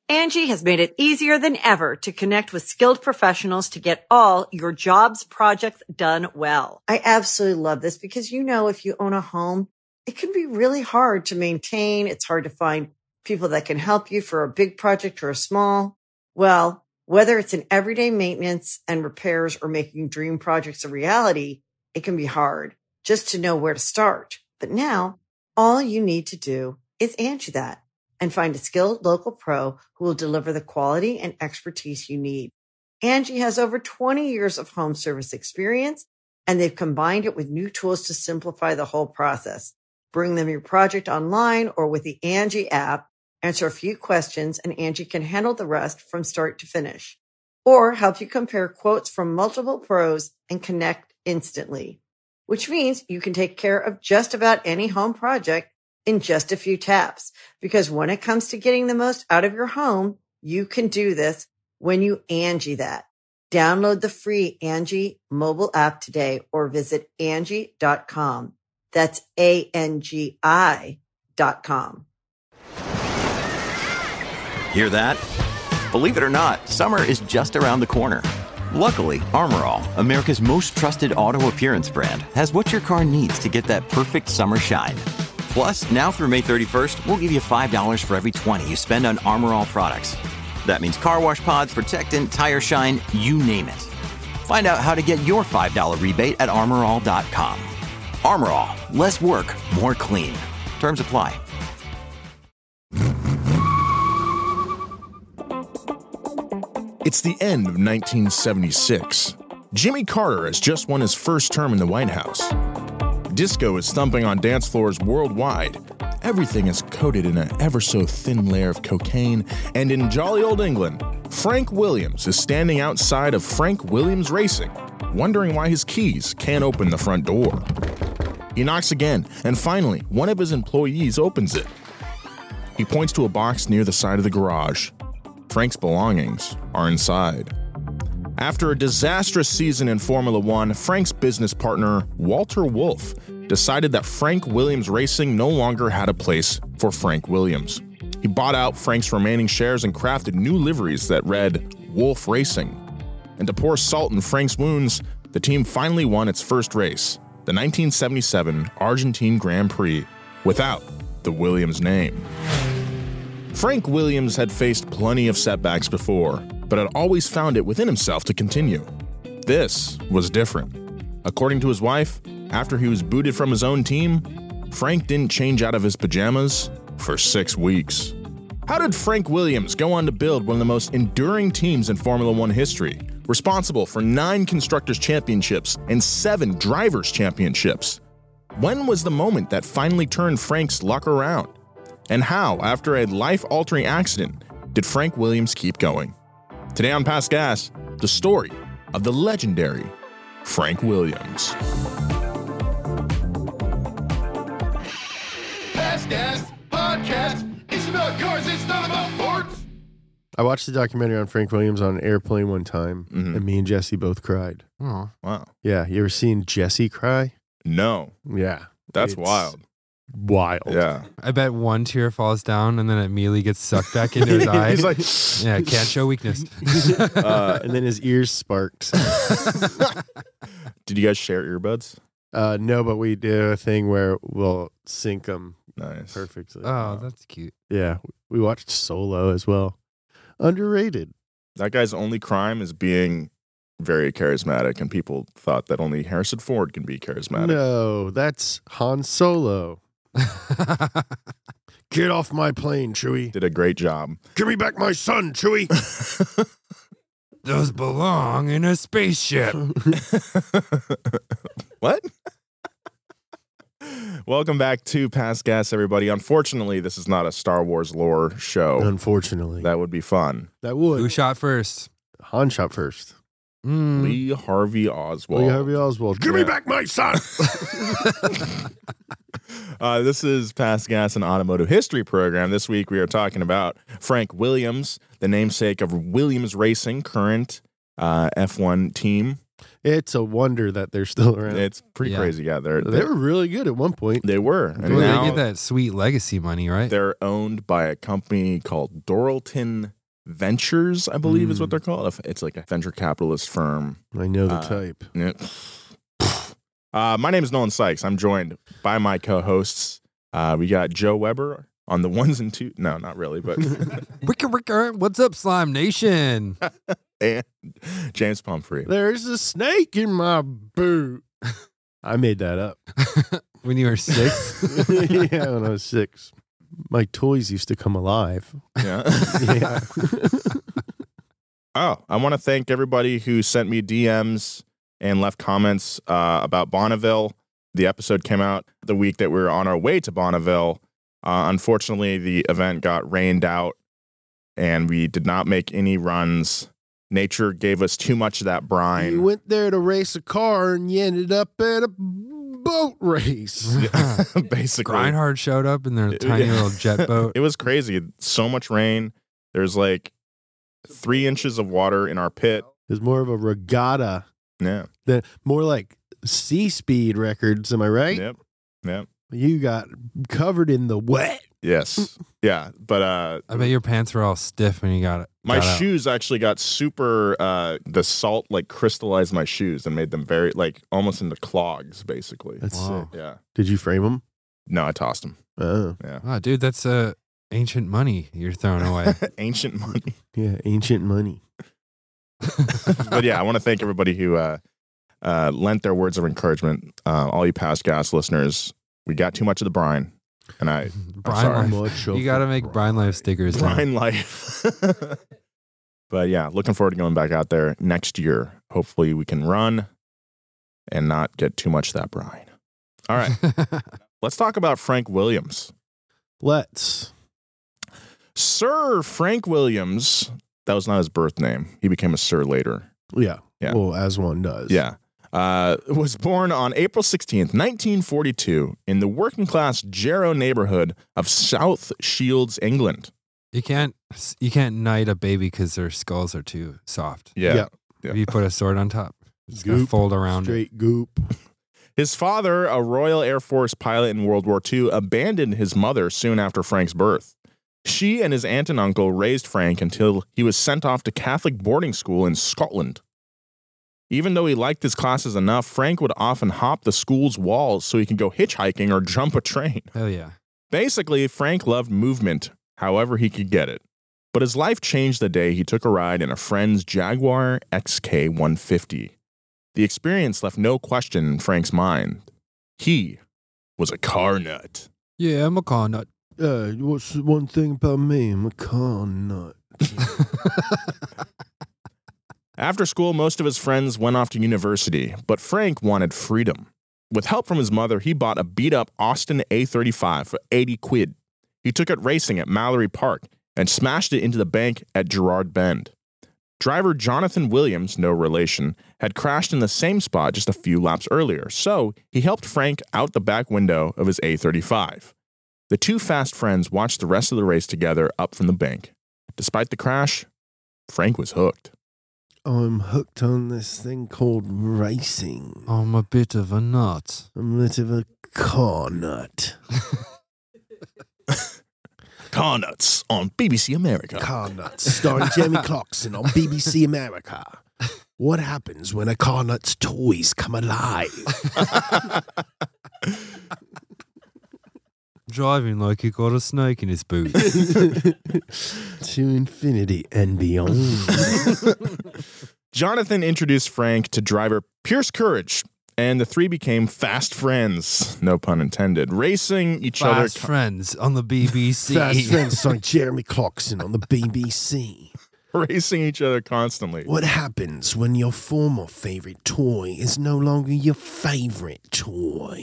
Angie has made it easier than ever to connect with skilled professionals to get all your jobs projects done well. I absolutely love this because, if you own a home, it can be really hard to maintain. It's hard to find people that can help you for a big project or a small. Well, whether it's in everyday maintenance and repairs or making dream projects a reality, it can be hard just to know where to start. But now all you need to do is Angie that and find a skilled local pro who will deliver the quality and expertise you need. Angie has over 20 years of home service experience, and they've combined it with new tools to simplify the whole process. Bring them your project online or with the Angie app, answer a few questions, and Angie can handle the rest from start to finish. Or help you compare quotes from multiple pros and connect instantly, which means you can take care of just about any home project in just a few taps. Because when it comes to getting the most out of your home, you can do this when you Angie that. Download the free Angie mobile app today or visit Angie.com. That's ANGI.com. Hear that? Believe it or not, summer is just around the corner. Luckily, Armor All, America's most trusted auto appearance brand, has what your car needs to get that perfect summer shine. Plus, now through May 31st, we'll give you $5 for every $20 you spend on Armor All products. That means car wash pods, protectant, tire shine, you name it. Find out how to get your $5 rebate at armorall.com. Armor All, less work, more clean. Terms apply. It's the end of 1976. Jimmy Carter has just won his first term in the White House. Disco is thumping on dance floors worldwide. Everything is coated in an ever-so-thin layer of cocaine, and in jolly old England, Frank Williams is standing outside of Frank Williams Racing, wondering why his keys can't open the front door. He knocks again, and finally, one of his employees opens it. He points to a box near the side of the garage. Frank's belongings are inside. After a disastrous season in Formula One, Frank's business partner, Walter Wolf, decided that Frank Williams Racing no longer had a place for Frank Williams. He bought out Frank's remaining shares and crafted new liveries that read Wolf Racing. And to pour salt in Frank's wounds, the team finally won its first race, the 1977 Argentine Grand Prix, without the Williams name. Frank Williams had faced plenty of setbacks before, but had always found it within himself to continue. This was different. According to his wife, after he was booted from his own team, Frank didn't change out of his pajamas for 6 weeks. How did Frank Williams go on to build one of the most enduring teams in Formula One history, responsible for 9 Constructors' Championships and 7 Drivers' Championships? When was the moment that finally turned Frank's luck around? And how, after a life-altering accident, did Frank Williams keep going? Today on Past Gas, the story of the legendary Frank Williams. Past Gas Podcast. It's about cars, it's not about sports. I watched the documentary on Frank Williams on an airplane one time, and me and Jesse both cried. Oh, Wow. Yeah, you ever seen Jesse cry? No. Yeah. That's It's wild. Wild. Yeah. I bet one tear falls down and then it immediately gets sucked back into his eye. He's like, Yeah, can't show weakness. and then his ears sparked. Did you guys share earbuds? No, but we do a thing where we'll sync them Nice. perfectly. Oh, that's cute. Yeah, we watched Solo as well. Underrated. That guy's only crime is being very charismatic, and people thought that only Harrison Ford can be charismatic. No, that's Han Solo. Get off my plane, Chewie. Did a great job. Give me back my son, Chewie. Those belong in a spaceship. What? Welcome back to Past Gas, everybody. Unfortunately, this is not a Star Wars lore show. Unfortunately. That would be fun. That would. Who shot first? Han shot first. Lee Harvey Oswald. Lee Harvey Oswald. Give me back my son. This is Past Gas, an automotive history program. This week we are talking about Frank Williams, the namesake of Williams Racing, current F1 team. It's a wonder that they're still around. It's pretty crazy. Yeah, They were really good at one point. They were. And Well, now they get that sweet legacy money, right? they're owned by a company called Doralton Ventures, I believe is what they're called. It's like a venture capitalist firm. I know the type. Yeah. My name is Nolan Sykes. I'm joined by my co-hosts. We got Joe Weber on the ones and two. No, not really, but Wicker, what's up, Slime Nation? and James Pumphrey. There's a snake in my boot. I made that up. When you were 6? Yeah, when I was 6. My toys used to come alive. Yeah. Yeah. Oh, I want to thank everybody who sent me DMs and left comments about Bonneville. The episode came out the week that we were on our way to Bonneville. Unfortunately, the event got rained out, and we did not make any runs. Nature gave us too much of that brine. You went there to race a car, and you ended up at a boat race. Basically. Grindhard showed up in their tiny little jet boat. It was crazy. So much rain. There's like 3 inches of water in our pit. It's more of a regatta Yeah. than more like sea speed records. Am I right? Yep. You got covered in the wet. Yes. Yeah. But I bet your pants were all stiff when you got it. my shoes actually got super, the salt like crystallized my shoes and made them very, like almost into clogs, basically. That's Wow. sick. Yeah. Did you frame them? No, I tossed them. Oh, Yeah. Oh, dude, that's ancient money you're throwing away. Ancient money. yeah, ancient money. But yeah, I want to thank everybody who lent their words of encouragement. All you past gas listeners, we got too much of the brine. And I'm Brine sorry. Life. Much of You got to the make Brine Life stickers. now. Brine life. But yeah, looking forward to going back out there next year. Hopefully we can run and not get too much of that brine. All right. Let's talk about Frank Williams. Let's. Sir Frank Williams, that was not his birth name. He became a sir later. Yeah. Yeah. Well, as one does. Yeah. Was born on April 16th, 1942 in the working class Jarrow neighborhood of South Shields, England. You can't knight a baby because their skulls are too soft. Yeah. If you put a sword on top, it's going to Goop. fold around it. Straight goop. His father, a Royal Air Force pilot in World War II, abandoned his mother soon after Frank's birth. She and his aunt and uncle raised Frank until he was sent off to Catholic boarding school in Scotland. Even though he liked his classes enough, Frank would often hop the school's walls so he could go hitchhiking or jump a train. Hell yeah. Basically, Frank loved movement however he could get it. But his life changed the day he took a ride in a friend's Jaguar XK 150. The experience left no question in Frank's mind. He was a car nut. Yeah, I'm a car nut. What's the one thing about me? I'm a car nut. After school, most of his friends went off to university, but Frank wanted freedom. With help from his mother, he bought a beat-up Austin A35 for 80 quid. He took it racing at Mallory Park and smashed it into the bank at Gerard Bend. Driver Jonathan Williams, no relation, had crashed in the same spot just a few laps earlier, so he helped Frank out the back window of his A35. The two fast friends watched the rest of the race together up from the bank. Despite the crash, Frank was hooked. I'm hooked on this thing called racing. I'm a bit of a nut. I'm a bit of a car nut. Car Nuts on BBC America. Car Nuts, starring Jeremy Clarkson on BBC America. What happens when a car nut's toys come alive? Driving like he got a snake in his boot. To infinity and beyond. Jonathan introduced Frank to driver Pierce Courage, and the three became fast friends, no pun intended, racing each Fast other. friends on the BBC. Fast friends starring Jeremy Clarkson on the BBC. Racing each other constantly. What happens when your former favorite toy is no longer your favorite toy?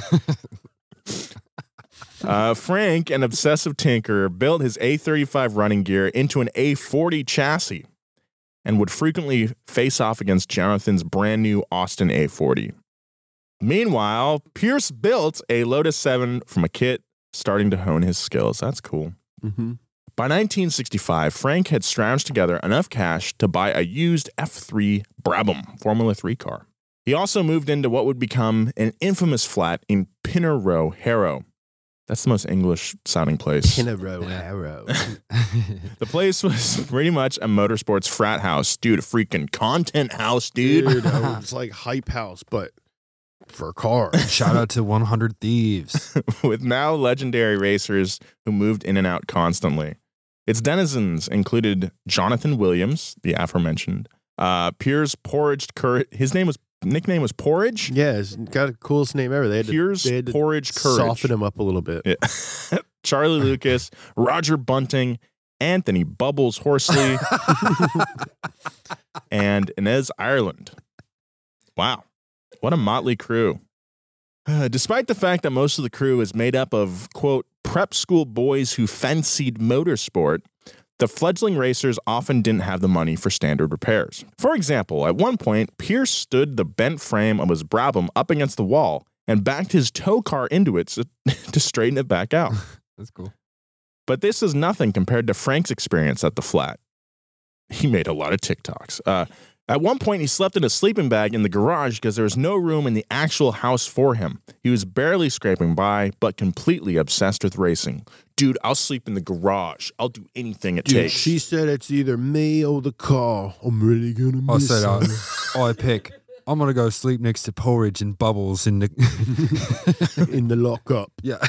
Frank, an obsessive tinkerer, built his A35 running gear into an A40 chassis and would frequently face off against Jonathan's brand new Austin A40. Meanwhile, Pierce built a Lotus 7 from a kit, starting to hone his skills. That's cool. Mm-hmm. By 1965, Frank had scrounged together enough cash to buy a used F3 Brabham Formula 3 car. He also moved into what would become an infamous flat in Pinner Row, Harrow. That's the most English-sounding place. Pinero Arrow. The place was pretty much a motorsports frat house. Dude, a freaking content house, dude. It's like Hype House, but for cars. Shout out to 100 Thieves. With now legendary racers who moved in and out constantly. Its denizens included Jonathan Williams, the aforementioned, Piers Porridge Courage. His nickname was Porridge? Yeah, it's got the coolest name ever. They had to Porridge Courage. soften him up a little bit. Yeah. Charlie Lucas, Roger Bunting, Anthony Bubbles Horsley, and Inez Ireland. Wow. What a motley crew. Despite the fact that most of the crew is made up of, quote, prep school boys who fancied motorsport, the fledgling racers often didn't have the money for standard repairs. For example, at one point, Pierce stood the bent frame of his Brabham up against the wall and backed his tow car into it to straighten it back out. That's cool. But this is nothing compared to Frank's experience at the flat. He made a lot of TikToks. At one point, he slept in a sleeping bag in the garage because there was no room in the actual house for him. He was barely scraping by, but completely obsessed with racing. Dude, I'll sleep in the garage. I'll do anything it takes. She said it's either me or the car. I'm really gonna miss her. I pick. I'm gonna go sleep next to Porridge and Bubbles in the in the lockup. Yeah.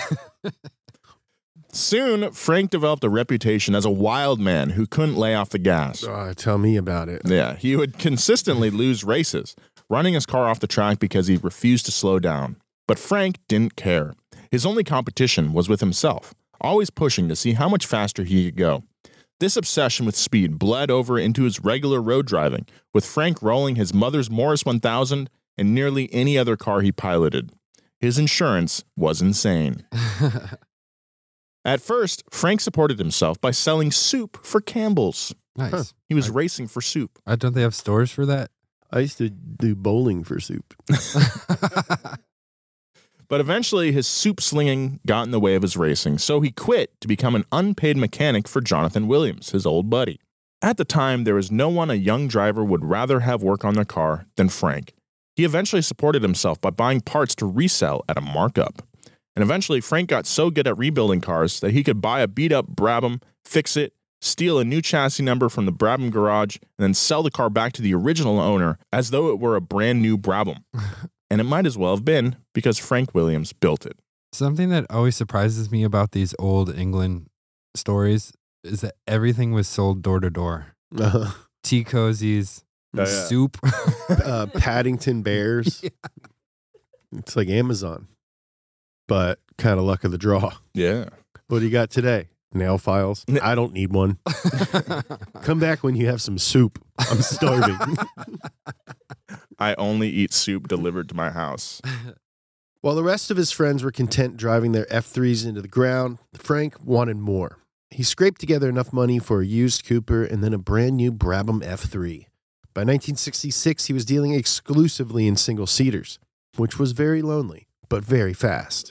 Soon, Frank developed a reputation as a wild man who couldn't lay off the gas. Tell me about it. Yeah, he would consistently lose races, running his car off the track because he refused to slow down. But Frank didn't care. His only competition was with himself, always pushing to see how much faster he could go. This obsession with speed bled over into his regular road driving, with Frank rolling his mother's Morris 1000 and nearly any other car he piloted. His insurance was insane. At first, Frank supported himself by selling soup for Campbell's. Nice. He was racing for soup. Don't they have stores for that? I used to do bowling for soup. But eventually, his soup slinging got in the way of his racing, so he quit to become an unpaid mechanic for Jonathan Williams, his old buddy. At the time, there was no one a young driver would rather have work on their car than Frank. He eventually supported himself by buying parts to resell at a markup. And eventually, Frank got so good at rebuilding cars that he could buy a beat-up Brabham, fix it, steal a new chassis number from the Brabham garage, and then sell the car back to the original owner as though it were a brand new Brabham. And it might as well have been, because Frank Williams built it. Something that always surprises me about these old England stories is that everything was sold door to door. Tea cozies, soup. Paddington Bears. Yeah. It's like Amazon, but kind of luck of the draw. Yeah. What do you got today? Nail files? I don't need one. Come back when you have some soup. I'm starving. I only eat soup delivered to my house. While the rest of his friends were content driving their F3s into the ground, Frank wanted more. He scraped together enough money for a used Cooper and then a brand new Brabham F3. By 1966, he was dealing exclusively in single-seaters, which was very lonely, but very fast.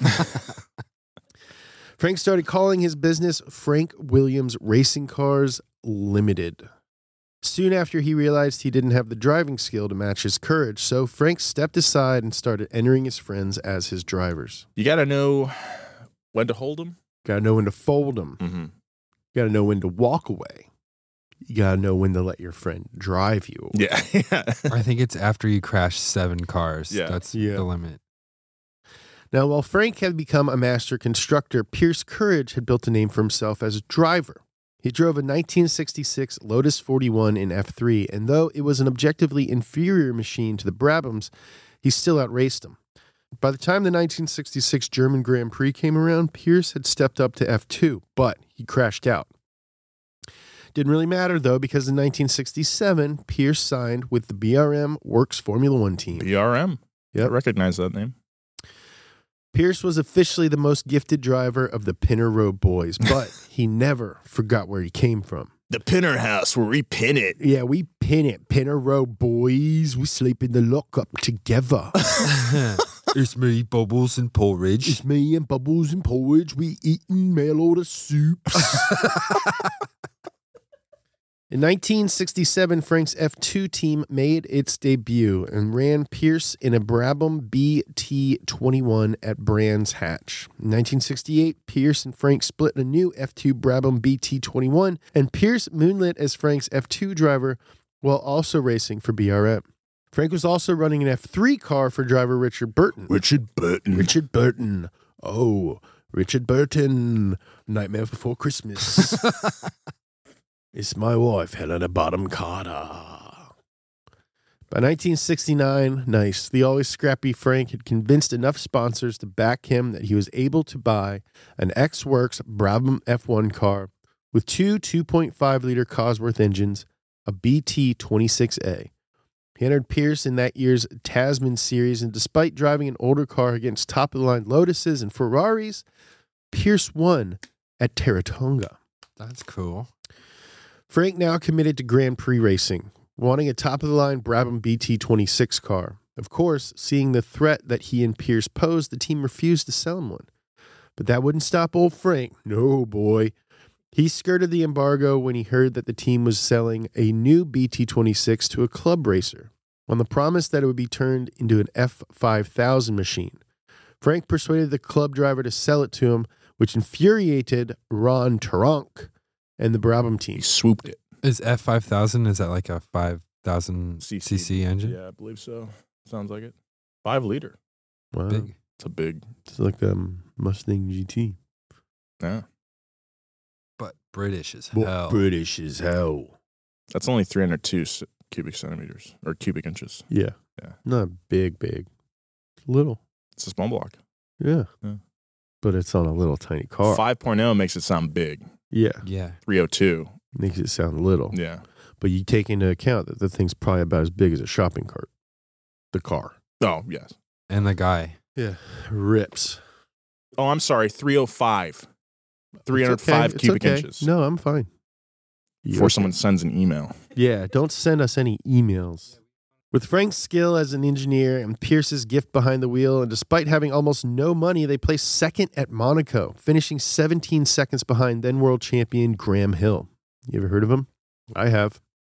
Frank started calling his business Frank Williams Racing Cars Limited. Soon after, he realized he didn't have the driving skill to match his courage, so Frank stepped aside and started entering his friends as his drivers. You got to know when to hold them. Got to know when to fold them. Mm-hmm. Got to know when to walk away. You got to know when to let your friend drive you. Yeah. I think it's after you crash 7 cars. Yeah. That's the limit. Now, while Frank had become a master constructor, Pierce Courage had built a name for himself as a driver. He drove a 1966 Lotus 41 in F3, and though it was an objectively inferior machine to the Brabhams, he still outraced them. By the time the 1966 German Grand Prix came around, Pierce had stepped up to F2, but he crashed out. Didn't really matter, though, because in 1967, Pierce signed with the BRM Works Formula One team. BRM? Yep. I recognize that name. Pierce was officially the most gifted driver of the Pinner Road Boys, but he never forgot where he came from. The Pinner House, where we pin it. Yeah, we pin it. Pinner Road Boys. We sleep in the lockup together. It's me, Bubbles, and Porridge. It's me and Bubbles and Porridge. We eating mail order soups. In 1967, Frank's F2 team made its debut and ran Pierce in a Brabham BT21 at Brands Hatch. In 1968, Pierce and Frank split a new F2 Brabham BT21, and Pierce moonlit as Frank's F2 driver while also racing for BRM. Frank was also running an F3 car for driver Richard Burton. Richard Burton. Oh, Richard Burton. Nightmare Before Christmas. It's my wife, Helena Bottom Carter. By 1969, the always scrappy Frank had convinced enough sponsors to back him that he was able to buy an X-Works Brabham F1 car with two 2.5-liter Cosworth engines, a BT26A. He entered Pierce in that year's Tasman Series, and despite driving an older car against top-of-the-line Lotuses and Ferraris, Pierce won at Taronga. That's cool. Frank now committed to Grand Prix racing, wanting a top-of-the-line Brabham BT26 car. Of course, seeing the threat that he and Pierce posed, the team refused to sell him one. But that wouldn't stop old Frank. No, boy. He skirted the embargo when he heard that the team was selling a new BT26 to a club racer, on the promise that it would be turned into an F5000 machine. Frank persuaded the club driver to sell it to him, which infuriated Ron Taronk and the Brabham team. He swooped it. Is F5000, is that like a 5,000 cc engine? Yeah, I believe so. Sounds like it. 5 liter. Wow. Big. It's a big. It's like the Mustang GT. Yeah. But British as hell. British as hell. That's only 302 cubic centimeters or cubic inches. Yeah. Yeah. Not big. It's little. It's a small block. Yeah. Yeah. But it's on a little tiny car. 5.0 makes it sound big. Yeah. Yeah. 302. Makes it sound little. Yeah. But you take into account that the thing's probably about as big as a shopping cart. The car. Oh, yes. And the guy. Yeah. Rips. Oh, I'm sorry. 305. 305 It's okay. cubic It's okay. inches. No, I'm fine. Before someone sends an email. Yeah, don't send us any emails. With Frank's skill as an engineer and Pierce's gift behind the wheel, and despite having almost no money, they placed second at Monaco, finishing 17 seconds behind then world champion Graham Hill. You ever heard of him? I have.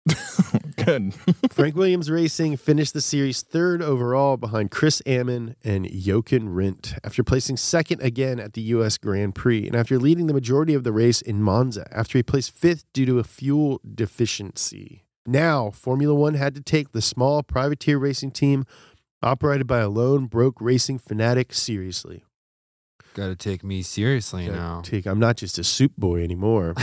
Good. Frank Williams Racing finished the series third overall behind Chris Ammon and Jochen Rindt after placing second again at the U.S. Grand Prix and after leading the majority of the race in Monza after he placed fifth due to a fuel deficiency. Now, Formula One had to take the small privateer racing team operated by a lone broke racing fanatic seriously. Got to take me seriously now. I'm not just a soup boy anymore.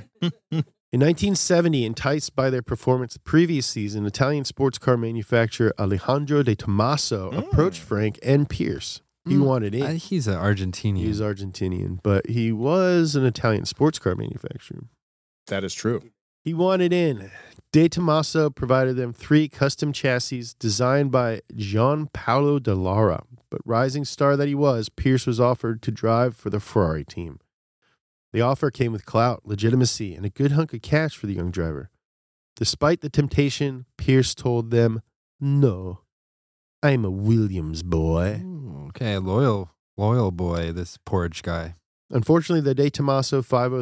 In 1970, enticed by their performance the previous season, Italian sports car manufacturer Alejandro De Tomaso approached Frank and Pierce. He wanted in. He's an Argentinian. He's Argentinian, but he was an Italian sports car manufacturer. That is true. He wanted in. De Tomaso provided them 3 custom chassis designed by Gianpaolo Dallara, but rising star that he was, Pierce was offered to drive for the Ferrari team. The offer came with clout, legitimacy, and a good hunk of cash for the young driver. Despite the temptation, Pierce told them, "No, I'm a Williams boy." Ooh, okay, loyal boy, this porridge guy. Unfortunately, the De Tomaso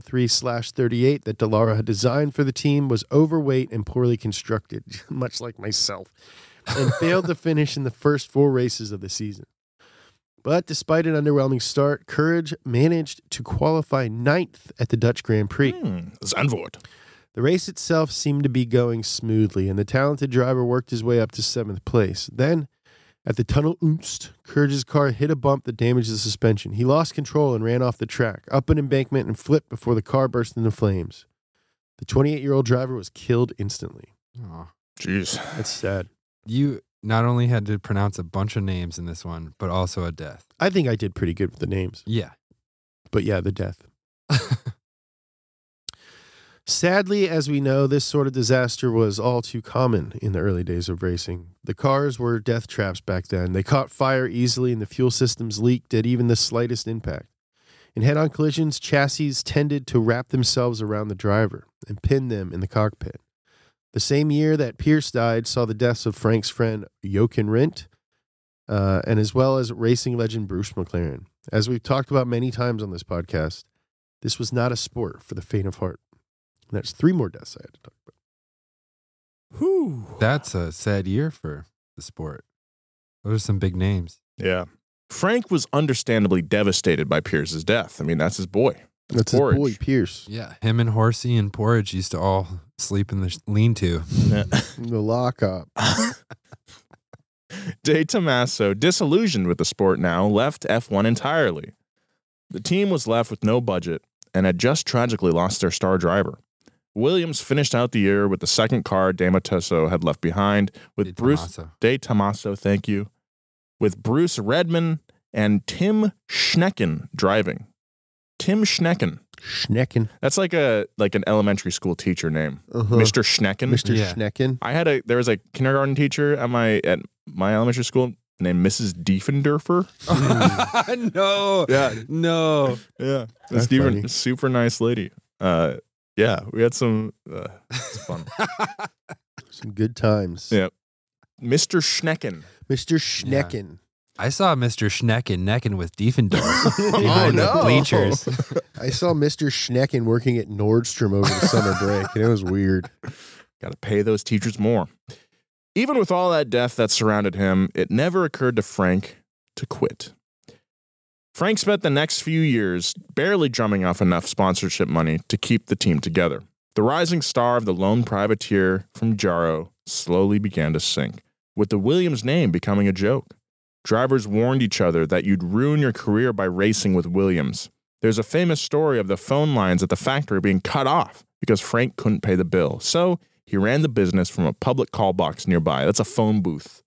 503/38 that Dallara had designed for the team was overweight and poorly constructed, much like myself, and failed to finish in the first 4 races of the season. But despite an underwhelming start, Courage managed to qualify 9th at the Dutch Grand Prix. Zandvoort. The race itself seemed to be going smoothly, and the talented driver worked his way up to 7th place. Then, at the Tunnel Unst, Courage's car hit a bump that damaged the suspension. He lost control and ran off the track, up an embankment, and flipped before the car burst into flames. The 28-year-old driver was killed instantly. Aw. Jeez. That's sad. You not only had to pronounce a bunch of names in this one, but also a death. I think I did pretty good with the names. Yeah. But yeah, the death. Sadly, as we know, this sort of disaster was all too common in the early days of racing. The cars were death traps back then. They caught fire easily and the fuel systems leaked at even the slightest impact. In head-on collisions, chassis tended to wrap themselves around the driver and pin them in the cockpit. The same year that Pierce died saw the deaths of Frank's friend Jochen Rindt, and as well as racing legend Bruce McLaren. As we've talked about many times on this podcast, this was not a sport for the faint of heart. And that's 3 more deaths I had to talk about. Whew. That's a sad year for the sport. Those are some big names. Yeah. Frank was understandably devastated by Pierce's death. I mean, that's his boy. That's his Porridge. boy, Pierce. Yeah, him and Horsey and Porridge used to all sleep in the lean-to. Yeah. The lockup. De Tomaso, disillusioned with the sport now, left F1 entirely. The team was left with no budget and had just tragically lost their star driver. Williams finished out the year with the second car De Tomaso had left behind, with De Tomaso, thank you, with Bruce Redman and Tim Schnecken driving. Tim Schnecken. Schnecken. That's like an elementary school teacher name. Mr. Schnecken. Mr. Yeah. Schnecken. There was a kindergarten teacher at my elementary school named Mrs. Diefendorfer. No. Yeah. No. Yeah. That's funny. Super nice lady. Yeah, we had some it's fun. Some good times. Yeah. Mr. Schnecken. Mr. Schnecken. I saw Mr. Schnecken necking with Diefendorf Oh, behind the no. bleachers. I saw Mr. Schnecken working at Nordstrom over the summer break, and it was weird. Got to pay those teachers more. Even with all that death that surrounded him, it never occurred to Frank to quit. Frank spent the next few years barely drumming off enough sponsorship money to keep the team together. The rising star of the lone privateer from Jarrow slowly began to sink, with the Williams name becoming a joke. Drivers warned each other that you'd ruin your career by racing with Williams. There's a famous story of the phone lines at the factory being cut off because Frank couldn't pay the bill. So he ran the business from a public call box nearby. That's a phone booth.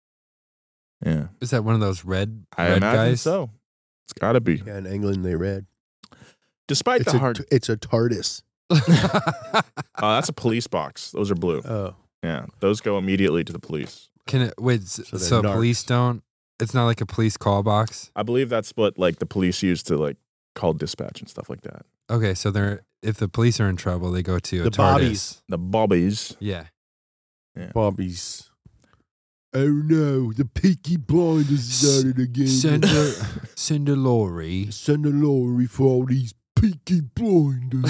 Yeah. Is that one of those red I imagine guys? so. It's got to be. Yeah, in England they read. Despite It's the a, hard... it's a TARDIS. that's a police box. Those are blue. Oh. Yeah. Those go immediately to the police. Can it wait? they're So narcs. police don't. It's not like a police call box. I believe that's what the police use to call dispatch and stuff like that. Okay, so if the police are in trouble, they go to a The TARDIS. bobbies. The bobbies. Yeah. Bobbies. Oh no, the Peaky Blinders started again. Send a lorry. Send a lorry for all these Peaky Blinders.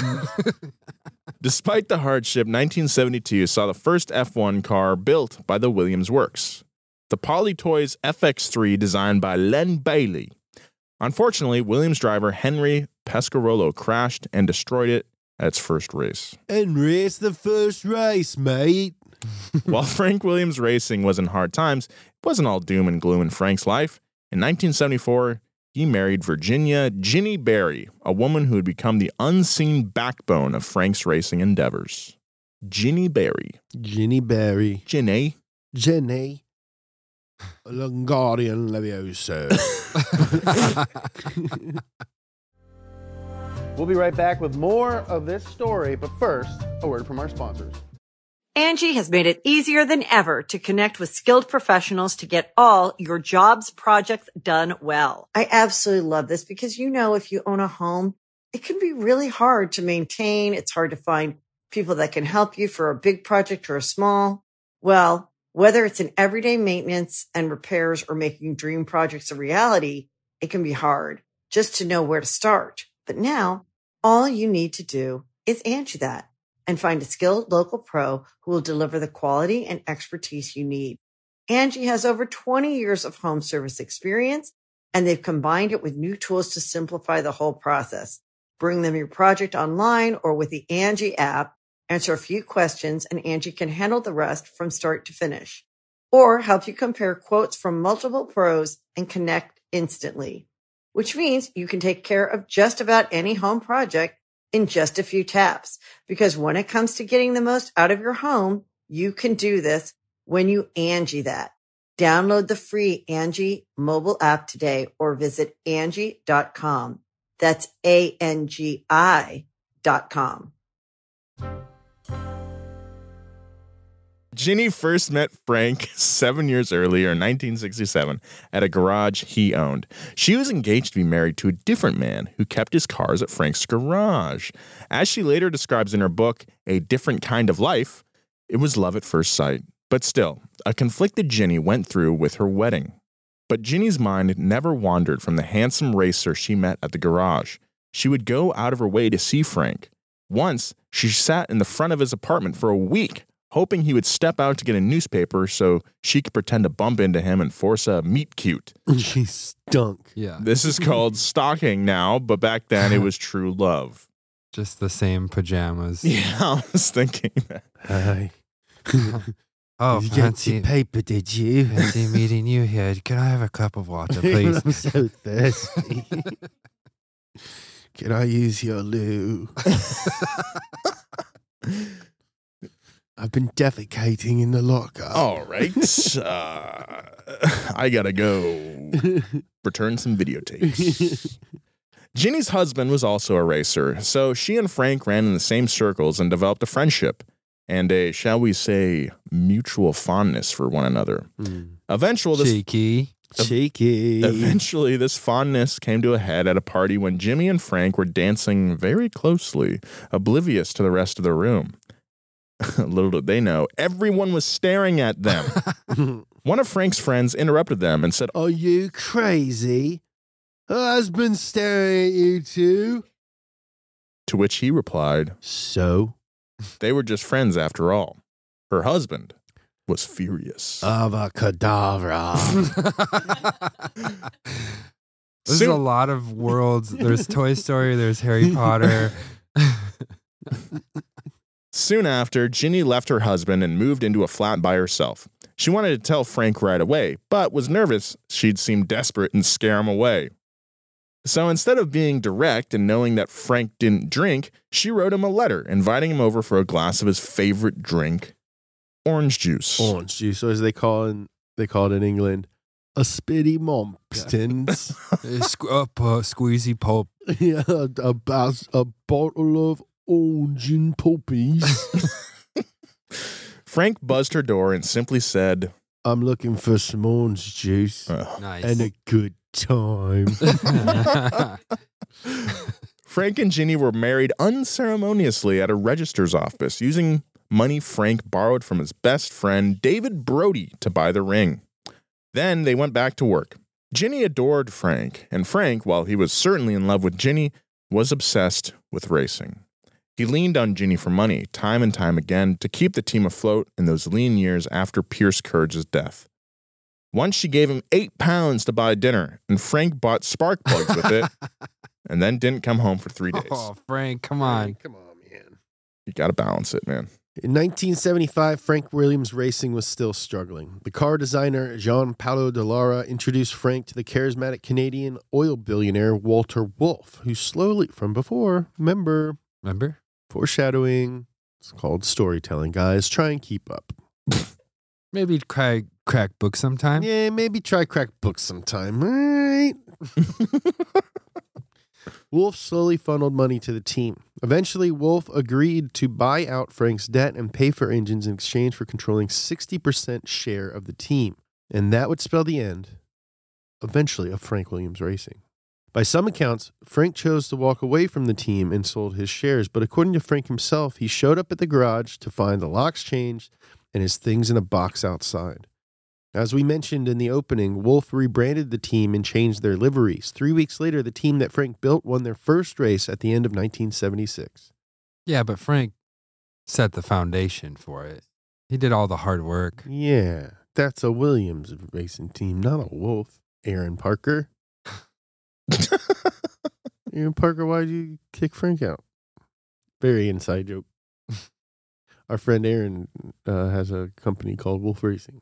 Despite the hardship, 1972 saw the first F1 car built by the Williams Works. The Polytoys FX3 designed by Len Bailey. Unfortunately, Williams driver Henry Pescarolo crashed and destroyed it at its first race. Henry, it's the first race, mate. While Frank Williams Racing was in hard times, it wasn't all doom and gloom in Frank's life. In 1974, he married Virginia Ginny Berry, a woman who had become the unseen backbone of Frank's racing endeavors. Ginny Berry. Ginny Berry. Ginny. Jenny. Longardian Levioso. We'll be right back with more of this story, but first, a word from our sponsors. Angie has made it easier than ever to connect with skilled professionals to get all your jobs projects done well. I absolutely love this because, if you own a home, it can be really hard to maintain. It's hard to find people that can help you for a big project or a small. Well, whether it's in everyday maintenance and repairs or making dream projects a reality, it can be hard just to know where to start. But now all you need to do is Angie that and find a skilled local pro who will deliver the quality and expertise you need. Angie has over 20 years of home service experience, and they've combined it with new tools to simplify the whole process. Bring them your project online or with the Angie app, answer a few questions, and Angie can handle the rest from start to finish. Or help you compare quotes from multiple pros and connect instantly, which means you can take care of just about any home project in just a few taps. Because when it comes to getting the most out of your home, you can do this when you Angie that. Download the free Angie mobile app today or visit Angie.com. That's ANGI.com. Ginny first met Frank 7 years earlier in 1967 at a garage he owned. She was engaged to be married to a different man who kept his cars at Frank's garage. As she later describes in her book, A Different Kind of Life, it was love at first sight. But still, a conflicted Ginny went through with her wedding. But Ginny's mind never wandered from the handsome racer she met at the garage. She would go out of her way to see Frank. Once, she sat in the front of his apartment for a week, hoping he would step out to get a newspaper so she could pretend to bump into him and force a meet cute. She stunk. Yeah. This is called stalking now, but back then it was true love. Just the same pajamas. Yeah, I was thinking that. Hi. Oh, You got fancy, your paper, did you? fancy meeting you here. Can I have a cup of water, please? I'm so thirsty. Can I use your loo? I've been defecating in the locker. All right. I gotta go return some videotapes. Ginny's husband was also a racer, so she and Frank ran in the same circles and developed a friendship and a, shall we say, mutual fondness for one another. Eventually, Cheeky. this fondness came to a head at a party when Jimmy and Frank were dancing very closely, oblivious to the rest of the room. Little did they know, everyone was staring at them. One of Frank's friends interrupted them and said, Are you crazy? Her husband's staring at you too. to which he replied, So? they were just friends after all. Her husband was furious. Avacadabra. There's Soon- a lot of worlds. There's Toy Story, there's Harry Potter. Soon after, Ginny left her husband and moved into a flat by herself. She wanted to tell Frank right away, but was nervous she'd seem desperate and scare him away. So instead of being direct and knowing that Frank didn't drink, she wrote him a letter inviting him over for a glass of his favorite drink, orange juice. Orange juice, or as they call it in England, a spitty mompstins. Squeezy pulp. Yeah, about a bottle of orange and poppies. Frank buzzed her door and simply said, I'm looking for some orange juice Nice. and a good time. Frank and Ginny were married unceremoniously at a register's office using money Frank borrowed from his best friend, David Brody, to buy the ring. Then they went back to work. Ginny adored Frank, and Frank, while he was certainly in love with Ginny, was obsessed with racing. He leaned on Ginny for money time and time again to keep the team afloat in those lean years after Pierce Courage's death. Once she gave him £8 to buy dinner, and Frank bought spark plugs with it, and then didn't come home for 3 days. Oh, Frank, come on. Come on, man. You gotta balance it, man. In 1975, Frank Williams Racing was still struggling. The car designer Jean Paolo Dallara introduced Frank to the charismatic Canadian oil billionaire Walter Wolf, who slowly, from before, remember, foreshadowing. It's called storytelling, guys. Try and keep up. Maybe crack book sometime. Yeah, maybe try crack books sometime. All right. Wolf slowly funneled money to the team. Eventually, Wolf agreed to buy out Frank's debt and pay for engines in exchange for controlling 60% share of the team. And that would spell the end, eventually, of Frank Williams Racing. By some accounts, Frank chose to walk away from the team and sold his shares, but according to Frank himself, he showed up at the garage to find the locks changed and his things in a box outside. As we mentioned in the opening, Wolf rebranded the team and changed their liveries. 3 weeks later, the team that Frank built won their first race at the end of 1976. Yeah, but Frank set the foundation for it. He did all the hard work. Yeah, that's a Williams racing team, not a Wolf. Aaron Parker. Aaron Parker, why'd you kick Frank out? Very inside joke. Our friend Aaron has a company called Wolf Racing.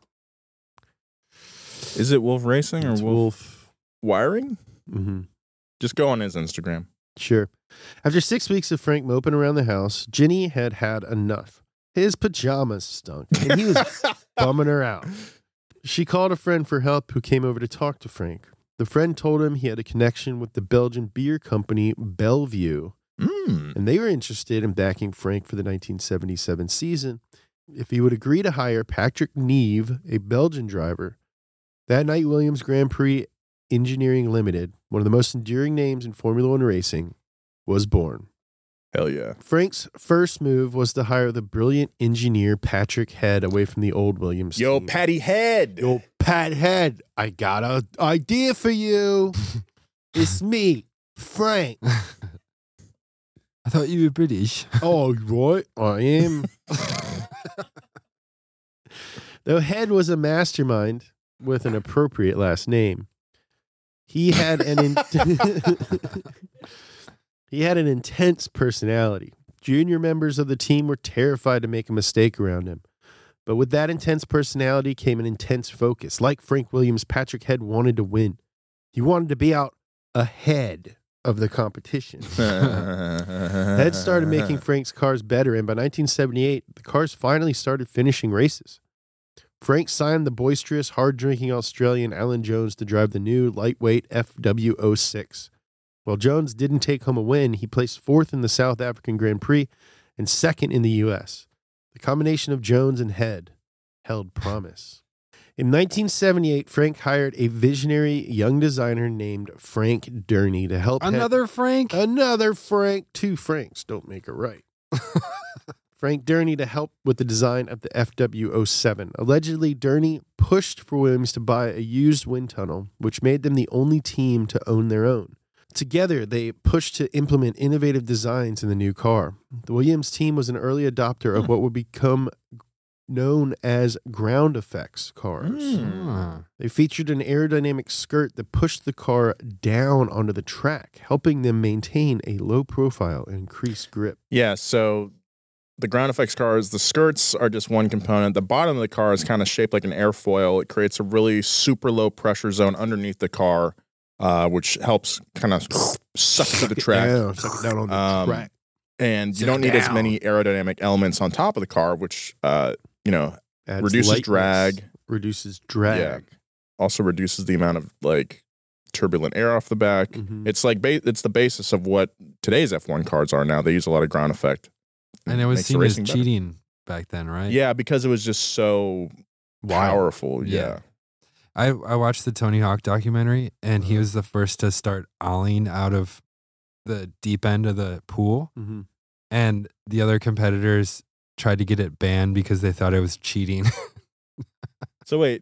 Is it Wolf Racing or It's Wolf Wiring? Mm-hmm. Just go on his Instagram. Sure. After 6 weeks of Frank moping around the house, Ginny had had enough. His pajamas stunk, and he was bumming her out. She called a friend for help who came over to talk to Frank. The friend told him he had a connection with the Belgian beer company Bellevue, and they were interested in backing Frank for the 1977 season if he would agree to hire Patrick Neve, a Belgian driver. That night, Williams Grand Prix Engineering Limited, one of the most enduring names in Formula One racing, was born. Hell yeah. Frank's first move was to hire the brilliant engineer Patrick Head away from the old Williams Yo, team. Patty Head. Yo, Pat Head, I got an idea for you. It's me, Frank. I thought you were British. Oh, right, I am. Though Head was a mastermind with an appropriate last name, he had an he had an intense personality. Junior members of the team were terrified to make a mistake around him. But with that intense personality came an intense focus. Like Frank Williams, Patrick Head wanted to win. He wanted to be out ahead of the competition. Head started making Frank's cars better, and by 1978, the cars finally started finishing races. Frank signed the boisterous, hard-drinking Australian Alan Jones to drive the new lightweight FW06. While Jones didn't take home a win, he placed fourth in the South African Grand Prix and second in the U.S. The combination of Jones and Head held promise. In 1978, Frank hired a visionary young designer named Frank Durney to help Another Frank? Two Franks don't make it right. Frank Durney to help with the design of the FW07. Allegedly, Durney pushed for Williams to buy a used wind tunnel, which made them the only team to own their own. Together, they pushed to implement innovative designs in the new car. The Williams team was an early adopter of what would become known as ground effects cars. They featured an aerodynamic skirt that pushed the car down onto the track, helping them maintain a low profile and increased grip. Yeah, so the ground effects cars, the skirts are just one component. The bottom of the car is kind of shaped like an airfoil. It creates a really super low pressure zone underneath the car, which helps kind of suck to the track. Suck it down on the track. And you don't need as many aerodynamic elements on top of the car, which Adds reduces lightness, drag. Reduces drag. Yeah. Also reduces the amount of like turbulent air off the back. Mhm. It's like it's the basis of what today's F1 cars are now. They use a lot of ground effect. And it was Makes the seen as racing better. cheating back then, right? Yeah, because it was just so powerful. Yeah. I watched the Tony Hawk documentary, and he was the first to start olling out of the deep end of the pool. Mm-hmm. And the other competitors tried to get it banned because they thought it was cheating. So wait,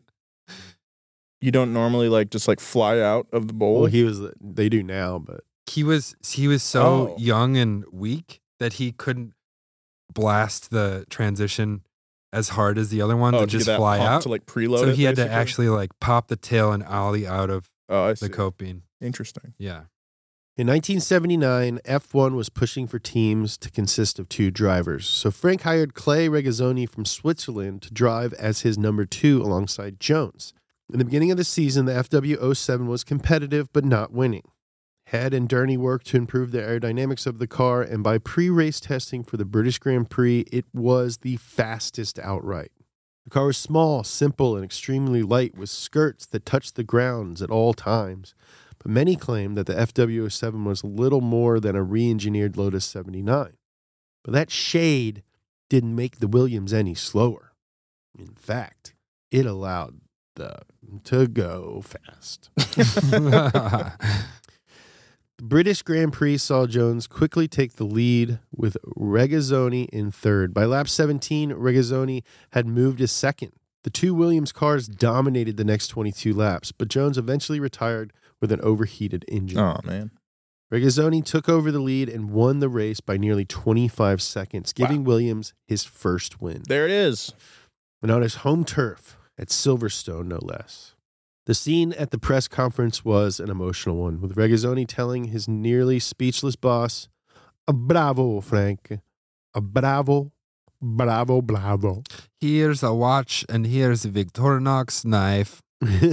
you don't normally just fly out of the bowl? Well, they do now, but he was so young and weak that he couldn't blast the transition as hard as the other one to just fly out. To preload so it, he had to basically? actually pop the tail and ollie out of the coping. Interesting. Yeah. in 1979, F1 was pushing for teams to consist of two drivers. So Frank hired Clay Regazzoni from Switzerland to drive as his number 2 alongside Jones. In the beginning of the season, the FW07 was competitive but not winning. Head and Durney worked to improve the aerodynamics of the car, and by pre-race testing for the British Grand Prix, it was the fastest outright. The car was small, simple, and extremely light, with skirts that touched the grounds at all times. But many claim that the FW07 was little more than a re-engineered Lotus 79. But that shade didn't make the Williams any slower. In fact, it allowed them to go fast. The British Grand Prix saw Jones quickly take the lead with Regazzoni in third. By lap 17, Regazzoni had moved to second. The two Williams cars dominated the next 22 laps, but Jones eventually retired with an overheated engine. Oh, man. Regazzoni took over the lead and won the race by nearly 25 seconds, giving Williams his first win. There it is. And on his home turf at Silverstone, no less. The scene at the press conference was an emotional one, with Regazzoni telling his nearly speechless boss, "Bravo, Frank. Bravo, bravo, bravo." Here's a watch and here's a Victorinox knife.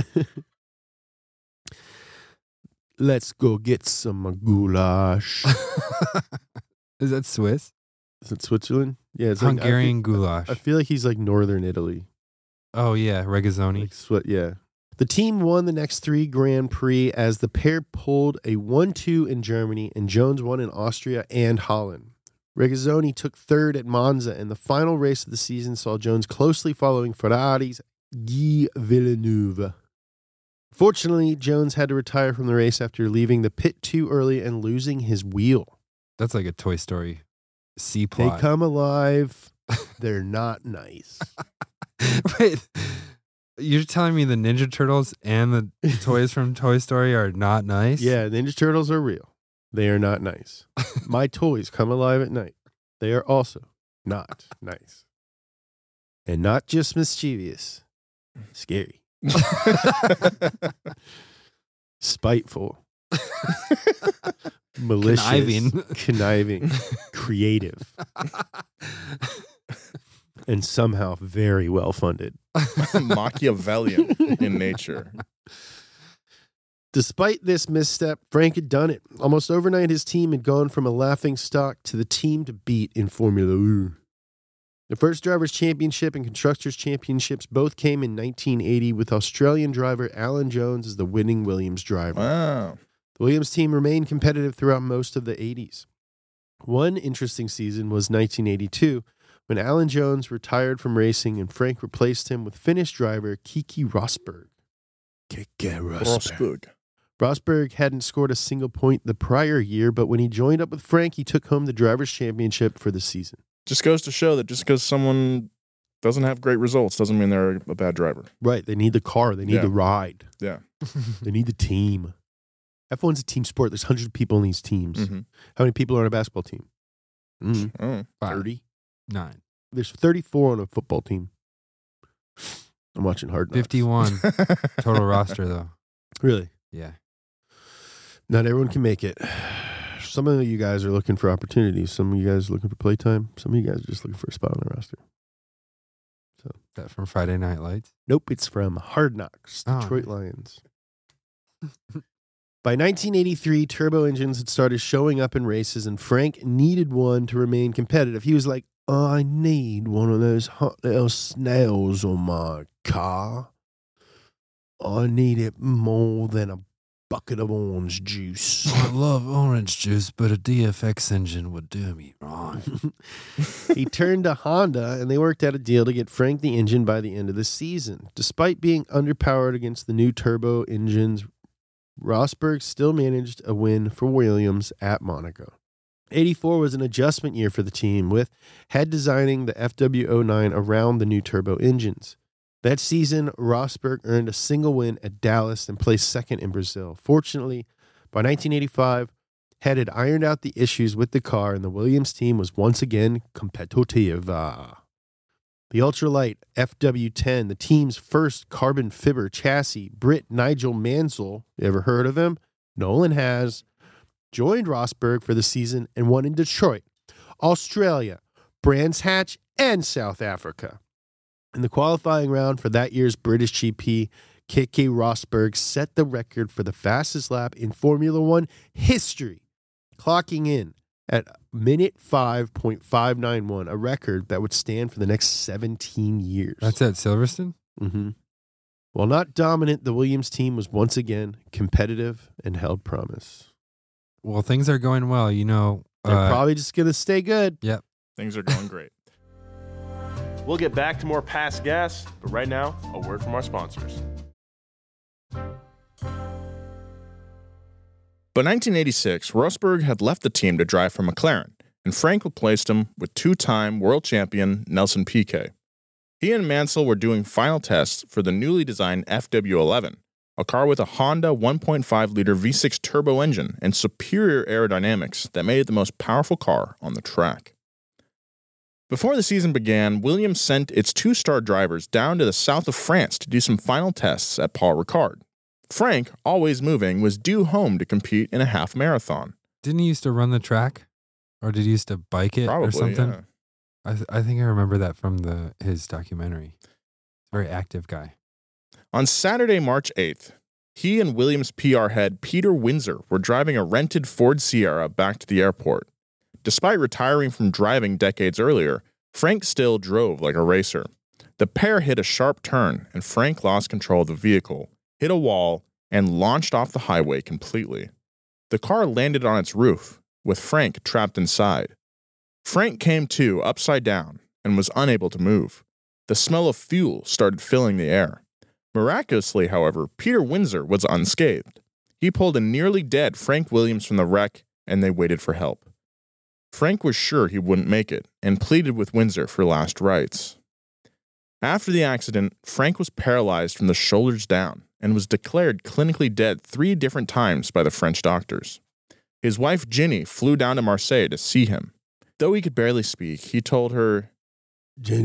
Let's go get some goulash. Is that Swiss? Is it Switzerland? Yeah, it's Hungarian like, goulash. I feel like he's like northern Italy. Oh, yeah, Regazzoni. Yeah. The team won the next 3 Grand Prix as the pair pulled a 1-2 in Germany, and Jones won in Austria and Holland. Regazzoni took third at Monza, and the final race of the season saw Jones closely following Ferrari's Guy Villeneuve. Fortunately, Jones had to retire from the race after leaving the pit too early and losing his wheel. That's like a Toy Story C plot. They come alive. They're not nice. Wait, you're telling me the Ninja Turtles and the toys from Toy Story are not nice? Yeah, Ninja Turtles are real. They are not nice. My toys come alive at night. They are also not nice. And not just mischievous. Scary. Spiteful. Malicious. Conniving. Creative. And somehow very well funded. Machiavellian in nature. Despite this misstep, Frank had done it. Almost overnight, his team had gone from a laughingstock to the team to beat in Formula 1. The first Drivers' Championship and Constructors' Championships both came in 1980 with Australian driver Alan Jones as the winning Williams driver. Wow. The Williams team remained competitive throughout most of the 80s. One interesting season was 1982 when Alan Jones retired from racing and Frank replaced him with Finnish driver Keke Rosberg. Rosberg hadn't scored a single point the prior year, but when he joined up with Frank, he took home the Drivers' Championship for the season. Just goes to show that just because someone doesn't have great results doesn't mean they're a bad driver. Right. They need the car. They need the ride. Yeah. They need the team. F1's a team sport. There's hundreds of people in these teams. Mm-hmm. How many people are on a basketball team? 30? 9. There's 34 on a football team. I'm watching Hard Knocks. 51 total roster, though. Really? Yeah. Not everyone can make it. Some of you guys are looking for opportunities. Some of you guys are looking for playtime. Some of you guys are just looking for a spot on the roster. So that from Friday Night Lights? Nope, it's from Hard Knocks, Detroit Lions. By 1983, turbo engines had started showing up in races, and Frank needed one to remain competitive. He was like, I need one of those hot little snails on my car. I need it more than a bucket of orange juice. I love orange juice, but a DFX engine would do me wrong. He turned to Honda, and they worked out a deal to get Frank the engine by the end of the season. Despite being underpowered against the new turbo engines, Rosberg still managed a win for Williams at Monaco. 84 was an adjustment year for the team, with Head designing the FW09 around the new turbo engines. That season, Rosberg earned a single win at Dallas and placed second in Brazil. Fortunately, by 1985, Head had ironed out the issues with the car, and the Williams team was once again competitive. The ultralight FW10, the team's first carbon fiber chassis, Brit Nigel Mansell, you ever heard of him? Nolan has, joined Rosberg for the season and won in Detroit, Australia, Brands Hatch, and South Africa. In the qualifying round for that year's British GP, Keke Rosberg set the record for the fastest lap in Formula One history, clocking in at minute 5.591, a record that would stand for the next 17 years. That's at Silverstone? Mm-hmm. While not dominant, the Williams team was once again competitive and held promise. Well, things are going well, you know. They're probably just going to stay good. Yep. Things are going great. We'll get back to more Past Gas, but right now, a word from our sponsors. By 1986, Rosberg had left the team to drive for McLaren, and Frank replaced him with two-time world champion Nelson Piquet. He and Mansell were doing final tests for the newly designed FW11, a car with a Honda 1.5-liter V6 turbo engine and superior aerodynamics that made it the most powerful car on the track. Before the season began, Williams sent its two-star drivers down to the south of France to do some final tests at Paul Ricard. Frank, always moving, was due home to compete in a half marathon. Didn't he used to run the track? Or did he used to bike it Probably, or something? Yeah. I think I remember that from his documentary. Very active guy. On Saturday, March 8th, he and Williams PR head Peter Windsor were driving a rented Ford Sierra back to the airport. Despite retiring from driving decades earlier, Frank still drove like a racer. The pair hit a sharp turn, and Frank lost control of the vehicle, hit a wall, and launched off the highway completely. The car landed on its roof, with Frank trapped inside. Frank came to upside down and was unable to move. The smell of fuel started filling the air. Miraculously, however, Peter Windsor was unscathed. He pulled a nearly dead Frank Williams from the wreck, and they waited for help. Frank was sure he wouldn't make it, and pleaded with Windsor for last rites. After the accident, Frank was paralyzed from the shoulders down, and was declared clinically dead 3 different times by the French doctors. His wife Ginny flew down to Marseille to see him. Though he could barely speak, he told her, Jenny,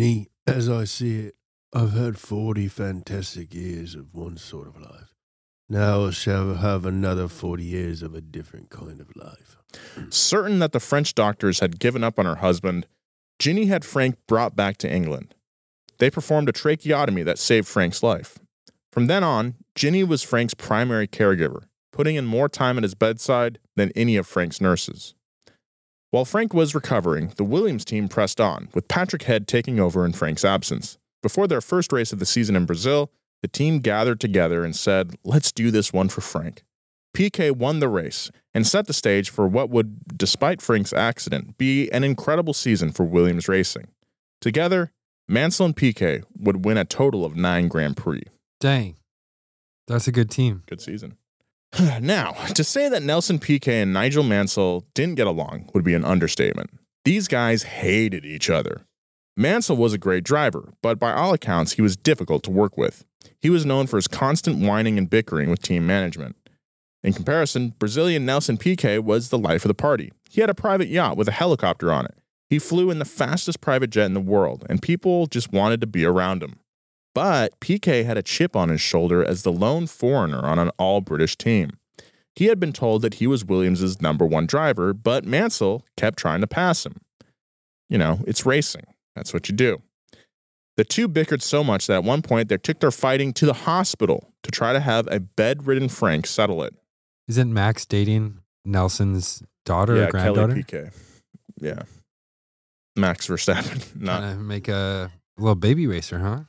As I see it, I've had 40 fantastic years of one sort of life. Now I shall have another 40 years of a different kind of life. Certain that the French doctors had given up on her husband, Ginny had Frank brought back to England. They performed a tracheotomy that saved Frank's life. From then on, Ginny was Frank's primary caregiver, putting in more time at his bedside than any of Frank's nurses. While Frank was recovering, the Williams team pressed on, with Patrick Head taking over in Frank's absence. Before their first race of the season in Brazil, the team gathered together and said, "Let's do this one for Frank." PK won the race and set the stage for what would, despite Frank's accident, be an incredible season for Williams Racing. Together, Mansell and PK would win a total of 9 Grand Prix. Dang. That's a good team. Good season. Now, to say that Nelson Piquet and Nigel Mansell didn't get along would be an understatement. These guys hated each other. Mansell was a great driver, but by all accounts, he was difficult to work with. He was known for his constant whining and bickering with team management. In comparison, Brazilian Nelson Piquet was the life of the party. He had a private yacht with a helicopter on it. He flew in the fastest private jet in the world, and people just wanted to be around him. But Piquet had a chip on his shoulder as the lone foreigner on an all-British team. He had been told that he was Williams' #1 driver, but Mansell kept trying to pass him. You know, it's racing. That's what you do. The two bickered so much that at one point they took their fighting to the hospital to try to have a bedridden Frank settle it. Isn't Max dating Nelson's daughter or granddaughter? Kelly Piquet. Yeah. Max Verstappen. Trying to make a little baby racer, huh?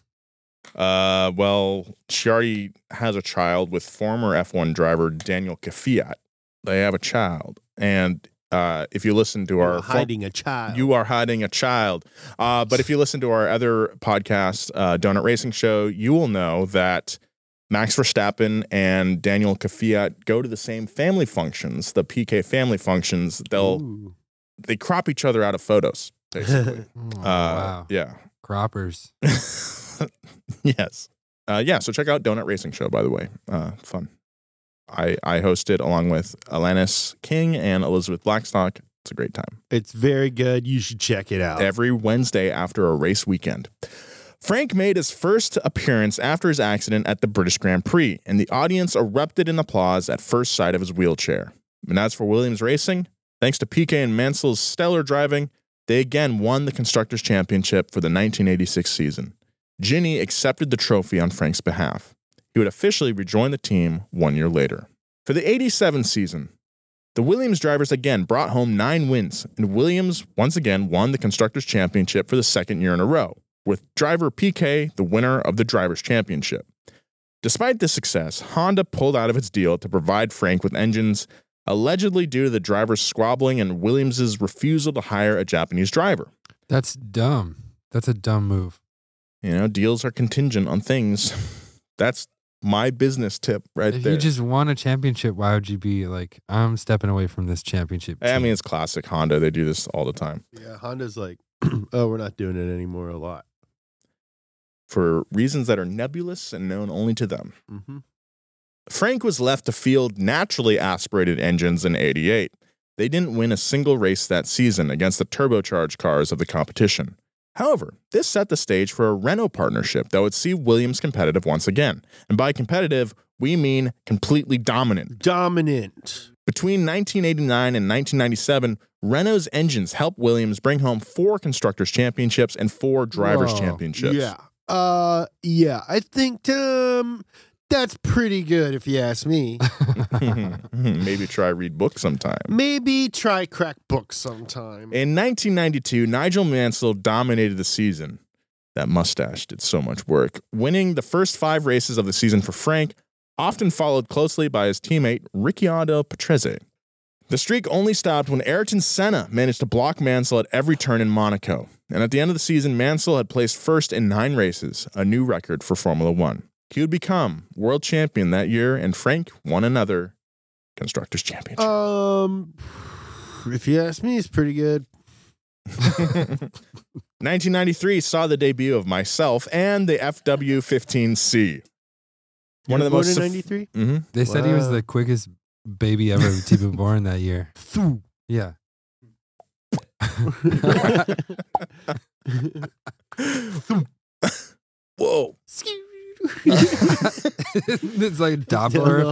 Well, she already has a child with former F1 driver Daniel Kvyat. They have a child. And if you listen to our... hiding a child. You are hiding a child. But if you listen to our other podcast, Donut Racing Show, you will know that Max Verstappen and Daniel Kvyat go to the same family functions, the PK family functions. They crop each other out of photos, basically. Wow. Yeah. Croppers. Yes. So check out Donut Racing Show, by the way. Fun. I host it along with Alanis King and Elizabeth Blackstock. It's a great time. It's very good. You should check it out. Every Wednesday after a race weekend. Frank made his first appearance after his accident at the British Grand Prix, and the audience erupted in applause at first sight of his wheelchair. And as for Williams Racing, thanks to Piquet and Mansell's stellar driving, they again won the Constructors' Championship for the 1986 season. Ginny accepted the trophy on Frank's behalf. He would officially rejoin the team 1 year later. For the 87 season, the Williams drivers again brought home 9 wins, and Williams once again won the Constructors' Championship for the second year in a row, with driver Piquet the winner of the Drivers' Championship. Despite this success, Honda pulled out of its deal to provide Frank with engines, allegedly due to the drivers squabbling and Williams' refusal to hire a Japanese driver. That's dumb. That's a dumb move. You know, deals are contingent on things. That's my business tip right if there. You just won a championship, why would you be like, I'm stepping away from this championship team? I mean, it's classic Honda. They do this all the time. Yeah, Honda's like, oh, we're not doing it anymore a lot. For reasons that are nebulous and known only to them. Mm-hmm. Frank was left to field naturally aspirated engines in '88. They didn't win a single race that season against the turbocharged cars of the competition. However, this set the stage for a Renault partnership that would see Williams competitive once again. And by competitive, we mean completely dominant. Dominant. Between 1989 and 1997, Renault's engines helped Williams bring home 4 Constructors' Championships and 4 Drivers' Championships. Yeah. I think that's pretty good if you ask me. Maybe try read books sometime. Maybe try crack books sometime. In 1992, Nigel Mansell dominated the season. That mustache did so much work, winning the first 5 races of the season for Frank, often followed closely by his teammate Ricciardo Patrese. The streak only stopped when Ayrton Senna managed to block Mansell at every turn in Monaco. And at the end of the season, Mansell had placed first in 9 races, a new record for Formula One. He would become world champion that year, and Frank won another Constructors' Championship. If you ask me, it's pretty good. 1993 saw the debut of myself and the FW15C. One of the most... Born in 93? Mm-hmm. They said he was the quickest baby ever to be born that year. Yeah. Whoa. It's like Doppler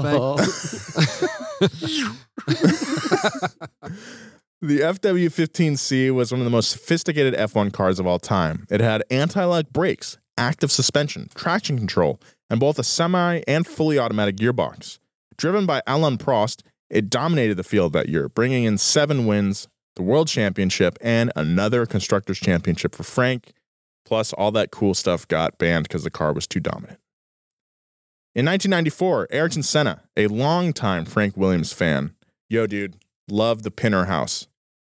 effect. The FW15C was one of the most sophisticated F1 cars of all time. It had anti-lock brakes, active suspension, traction control, and both a semi and fully automatic gearbox. Driven by Alain Prost, it dominated the field that year, bringing in 7 wins, the World Championship, and another Constructors' Championship for Frank. Plus, all that cool stuff got banned because the car was too dominant. In 1994, Ayrton Senna, a longtime Frank Williams fan, yo, dude, love the Pinner House.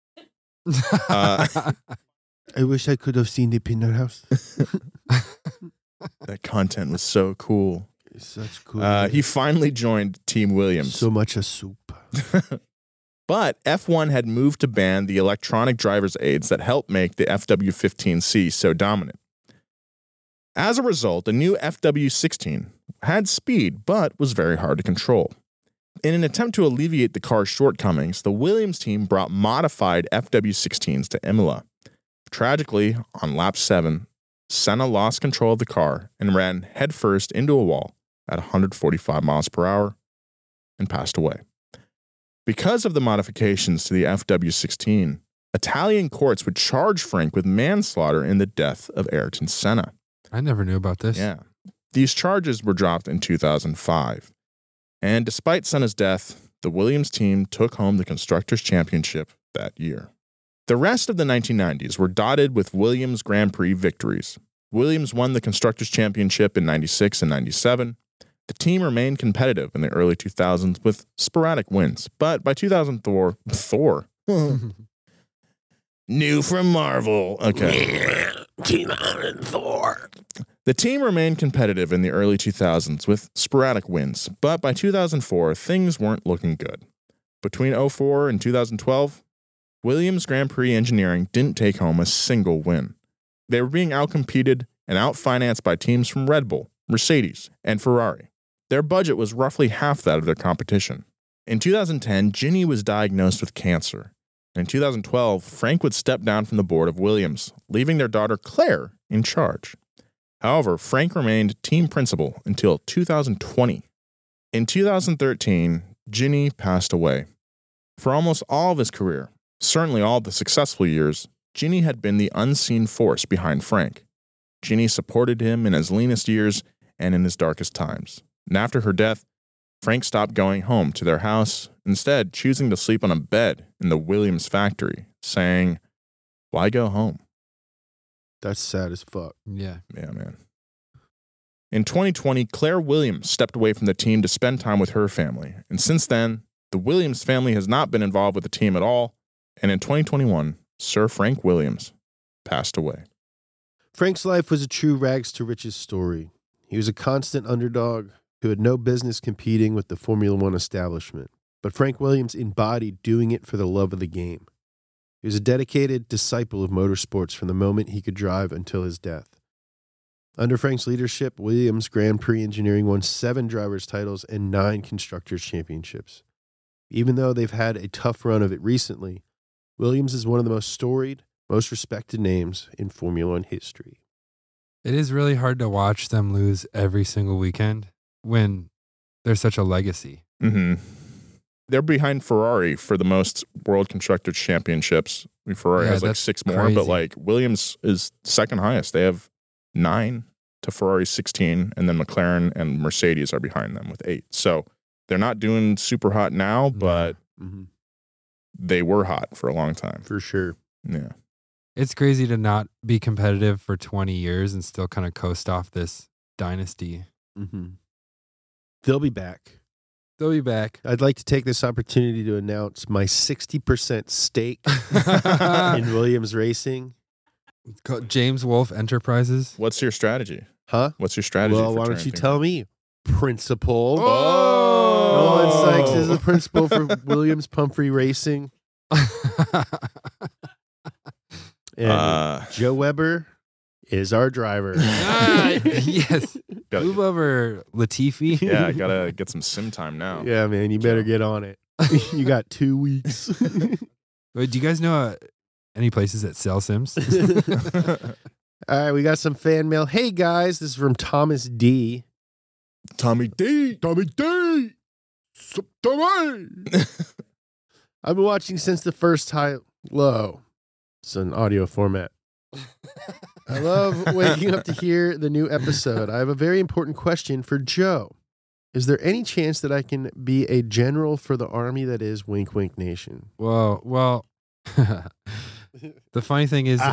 I wish I could have seen the Pinner House. That content was so cool. It's such cool. He finally joined Team Williams. So much a soup. But F1 had moved to ban the electronic driver's aids that helped make the FW15C so dominant. As a result, the new FW16 had speed, but was very hard to control. In an attempt to alleviate the car's shortcomings, the Williams team brought modified FW16s to Imola. Tragically, on lap 7, Senna lost control of the car and ran headfirst into a wall at 145 miles per hour and passed away. Because of the modifications to the FW16, Italian courts would charge Frank with manslaughter in the death of Ayrton Senna. I never knew about this. Yeah. These charges were dropped in 2005. And despite Senna's death, the Williams team took home the Constructors' Championship that year. The rest of the 1990s were dotted with Williams Grand Prix victories. Williams won the Constructors' Championship in 96 and 97. The team remained competitive in the early 2000s with sporadic wins, but by 2004, Thor. New from Marvel. Okay. Thor. The team remained competitive in the early 2000s with sporadic wins, but by 2004, things weren't looking good. Between 2004 and 2012, Williams Grand Prix Engineering didn't take home a single win. They were being outcompeted and outfinanced by teams from Red Bull, Mercedes, and Ferrari. Their budget was roughly half that of their competition. In 2010, Ginny was diagnosed with cancer. In 2012, Frank would step down from the board of Williams, leaving their daughter Claire in charge. However, Frank remained team principal until 2020. In 2013, Ginny passed away. For almost all of his career, certainly all of the successful years, Ginny had been the unseen force behind Frank. Ginny supported him in his leanest years and in his darkest times. And after her death, Frank stopped going home to their house, instead choosing to sleep on a bed in the Williams factory, saying, "Why go home?" That's sad as fuck. Yeah. Yeah, man. In 2020, Claire Williams stepped away from the team to spend time with her family. And since then, the Williams family has not been involved with the team at all. And in 2021, Sir Frank Williams passed away. Frank's life was a true rags to riches story. He was a constant underdog who had no business competing with the Formula One establishment. But Frank Williams embodied doing it for the love of the game. He was a dedicated disciple of motorsports from the moment he could drive until his death. Under Frank's leadership, Williams Grand Prix Engineering won 7 drivers' titles and 9 constructors' championships. Even though they've had a tough run of it recently, Williams is one of the most storied, most respected names in Formula One history. It is really hard to watch them lose every single weekend when there's such a legacy. Mm-hmm. They're behind Ferrari for the most World Constructors Championships. I mean, Ferrari has like 6 more, crazy. but like Williams is second highest. They have 9 to Ferrari's 16, and then McLaren and Mercedes are behind them with 8. So they're not doing super hot now, but they were hot for a long time. For sure. Yeah. It's crazy to not be competitive for 20 years and still kind of coast off this dynasty. Mm-hmm. They'll be back. They'll be back. I'd like to take this opportunity to announce my 60% stake in Williams Racing. James Wolfe Enterprises. What's your strategy? Huh? What's your strategy? Well, for why don't turning you things tell around? me, principal? Oh! Nolan Sykes is the principal for Williams Pumphrey Racing. And Joe Weber is our driver. Yes. Gotta- Move over, Latifi. Yeah, I gotta get some sim time now. Yeah, man, you better get on it. You got 2 weeks. Wait, do you guys know any places that sell Sims? All right, we got some fan mail. Hey, guys, this is from Thomas D. Tommy D. Tommy D. Tommy. I've been watching since the first time. Low. It's an audio format. I love waking up to hear the new episode. I have a very important question for Joe. Is there any chance that I can be a general for the army that is Wink Wink Nation? Well, the funny thing is,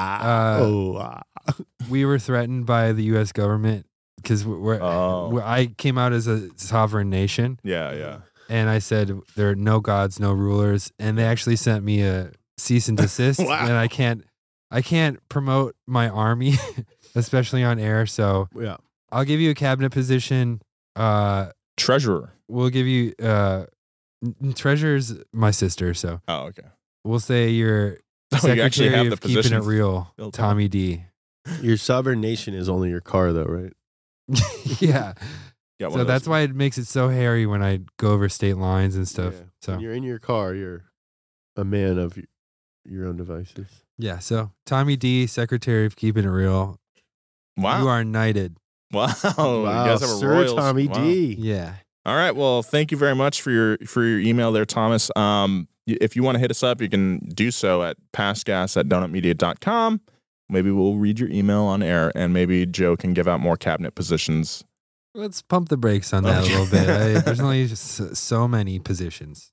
we were threatened by the U.S. government because I came out as a sovereign nation. Yeah. And I said, there are no gods, no rulers. And they actually sent me a cease and desist. Wow. And I can't promote my army, especially on air. So yeah, I'll give you a cabinet position. Treasurer. We'll give you treasurer's my sister. So okay. We'll say you're Secretary of Keeping It Real, Tommy D. Your sovereign nation is only your car, though, right? Yeah. So that's why it makes it so hairy when I go over state lines and stuff. Yeah. So when you're in your car, you're a man of your own devices. Yeah. So Tommy D, Secretary of Keeping It Real. Wow. You are knighted. Wow. You guys have a Sir Royals. Tommy D. Yeah. All right. Well, thank you very much for your email there, Thomas. If you want to hit us up, you can do so at passgas@donutmedia.com. Maybe we'll read your email on air, and maybe Joe can give out more cabinet positions. Let's pump the brakes on that a little bit. There's only so many positions.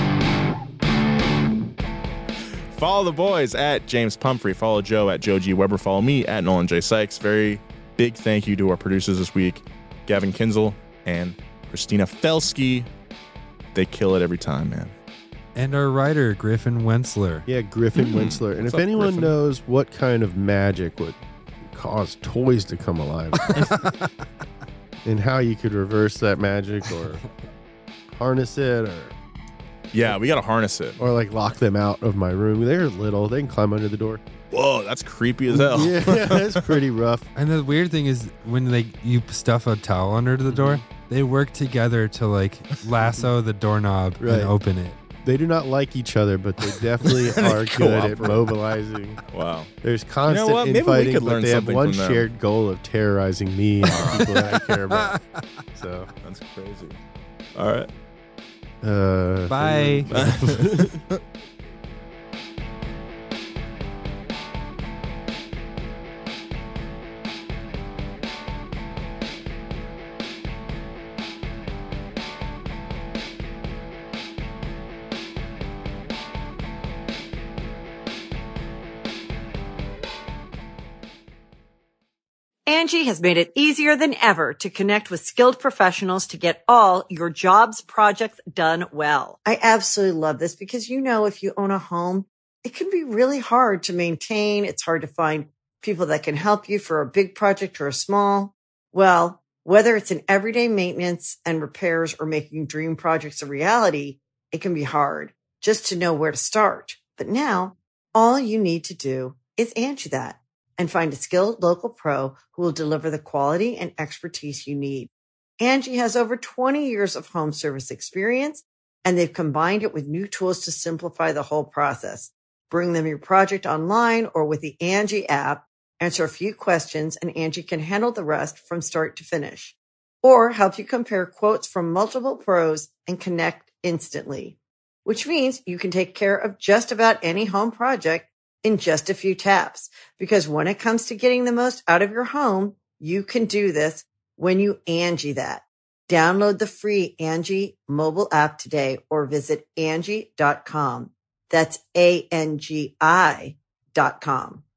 Follow the boys at James Pumphrey. Follow Joe at Joe G. Weber. Follow me at Nolan J. Sykes. Very big thank you to our producers this week, Gavin Kinzel and Christina Felsky. They kill it every time, man. And our writer, Griffin Wentzler. Yeah, Griffin Wentzler. And if anyone knows what kind of magic would cause toys to come alive and how you could reverse that magic or harness it or... Yeah, we got to harness it. Or like lock them out of my room. They're little. They can climb under the door. Whoa, that's creepy as hell. Yeah, that's pretty rough. And the weird thing is when you stuff a towel under the door, they work together to like lasso the doorknob and open it. They do not like each other, but they definitely are good at mobilizing. Wow. There's constant infighting, but they have one shared goal of terrorizing me and the people that I care about. So that's crazy. All right. Bye. Angie has made it easier than ever to connect with skilled professionals to get all your jobs projects done well. I absolutely love this because, if you own a home, it can be really hard to maintain. It's hard to find people that can help you for a big project or a small. Well, whether it's in everyday maintenance and repairs or making dream projects a reality, it can be hard just to know where to start. But now all you need to do is Angie that and find a skilled local pro who will deliver the quality and expertise you need. Angie has over 20 years of home service experience, and they've combined it with new tools to simplify the whole process. Bring them your project online or with the Angie app, answer a few questions, and Angie can handle the rest from start to finish. Or help you compare quotes from multiple pros and connect instantly, which means you can take care of just about any home project in just a few taps. Because when it comes to getting the most out of your home, you can do this when you Angie that. Download the free Angie mobile app today or visit Angie.com. That's ANGI.com.